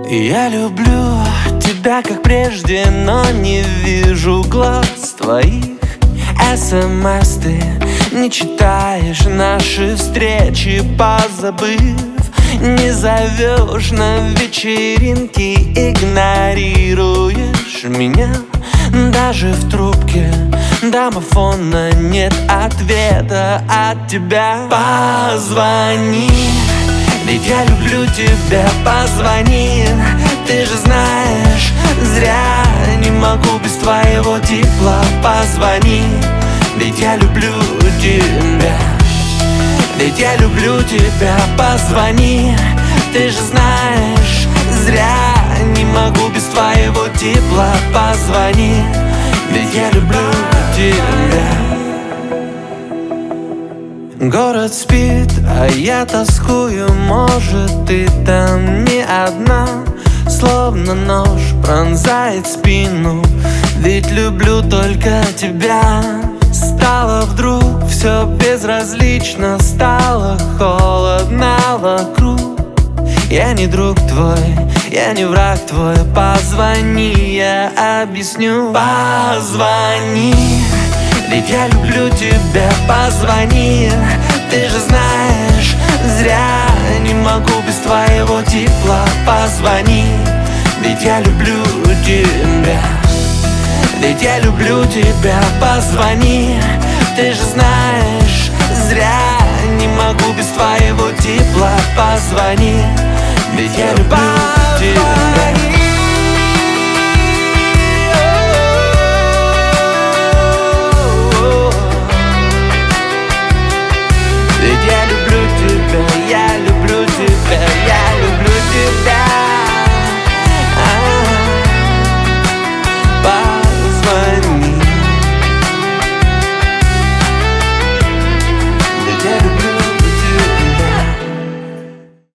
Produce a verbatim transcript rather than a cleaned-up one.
Я люблю тебя как прежде, но не вижу глаз твоих. СМС ты не читаешь, наши встречи позабыв. Не зовешь на вечеринки, игнорируешь меня. Даже в трубке домофона нет ответа от тебя. Позвони, ведь я люблю тебя, позвони. Ты же знаешь, зря не могу без твоего тепла. Позвони, ведь я люблю тебя, ведь я люблю тебя, позвони. Ты же знаешь, зря не могу без твоего тепла. Позвони, ведь я люблю тебя. Город спит, а я тоскую, может, ты там не одна. Словно нож пронзает спину, ведь люблю только тебя. Стало вдруг все безразлично, стало холодно вокруг. Я не друг твой, я не враг твой, позвони, я объясню. Позвони, ведь я люблю тебя, позвони. Ты же знаешь, зря не могу без твоего тепла. Позвони, ведь я люблю тебя, ведь я люблю тебя, позвони. Ты же знаешь, зря не могу без твоего тепла. Позвони, ведь я люблю тебя.